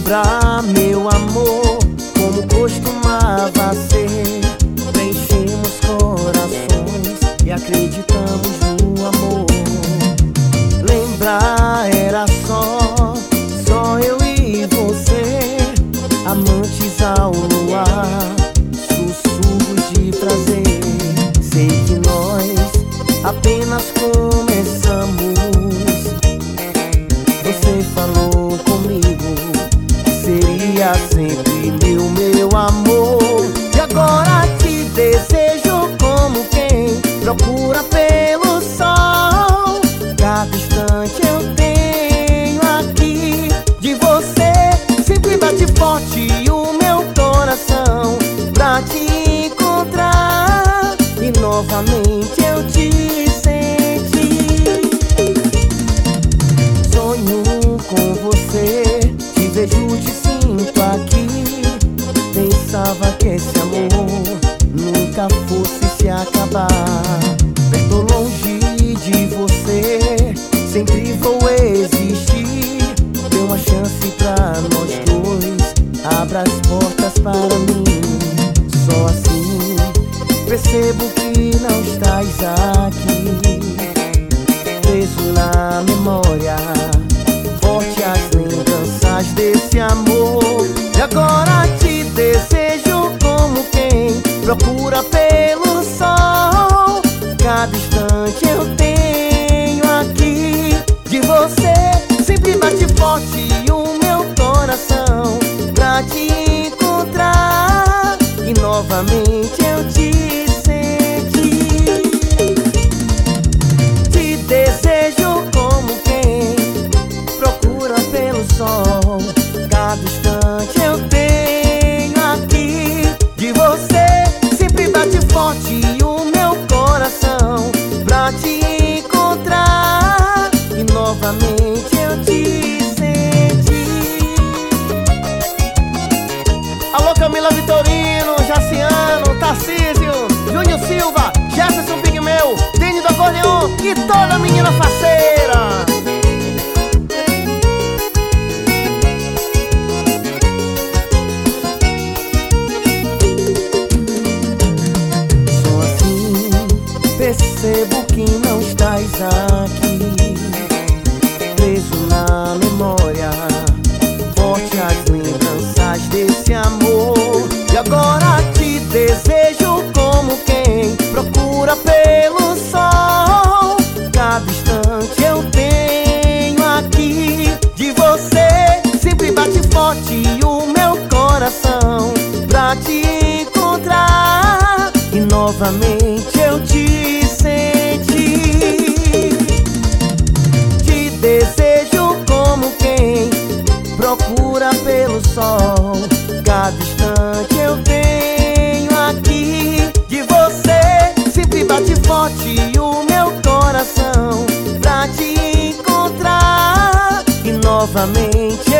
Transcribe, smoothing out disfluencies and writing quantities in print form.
lembrar, meu amor, como costumava ser. Preenchemos corações e acreditamos no amor. Lembrar era só eu e você, amantes ao luar, sussurros de prazer. Sei que nós apenas começamos. Você falou comigo, seria sempre meu amor. E agora te desejo como quem procura pelo sol. Cada instante eu tenho aqui de você. Sempre bate forte o meu coração pra te encontrar e novamente eu te senti. Sonho com você, te vejo, te sinto aqui. Pensava que esse amor nunca fosse se acabar. Perto ou longe de você, sempre vou existir. Dê uma chance pra nós dois, abra as portas para mim. Só assim percebo que não estás aqui. Preso na memória, forte as lembranças desse amor. E agora te desejo como quem procura pelo sol. Cada instante eu tenho aqui de você. Sempre bate forte o meu coração pra te encontrar e novamente eu te senti. Te desejo como quem procura pelo sol. Cada instante eu tenho aqui de você. Sempre bate forte o meu coração pra te encontrar e novamente eu te senti. Alô, Camila Vitorino, Jaciano, Tarcísio, Júnior Silva, Jefferson Pigmeu, Dini do Acordeon e toda menina faceira. Só assim percebo que não estás aqui. Preso na memória, forte as lembranças desse amor. E agora te desejo como quem procura pelo sol. Cada instante eu tenho aqui de você. Sempre bate forte o meu coração pra te encontrar e novamente eu te senti. Te desejo como quem procura pelo sol. Cada instante eu tenho aqui de você. Sempre bate forte o meu coração pra te encontrar e novamente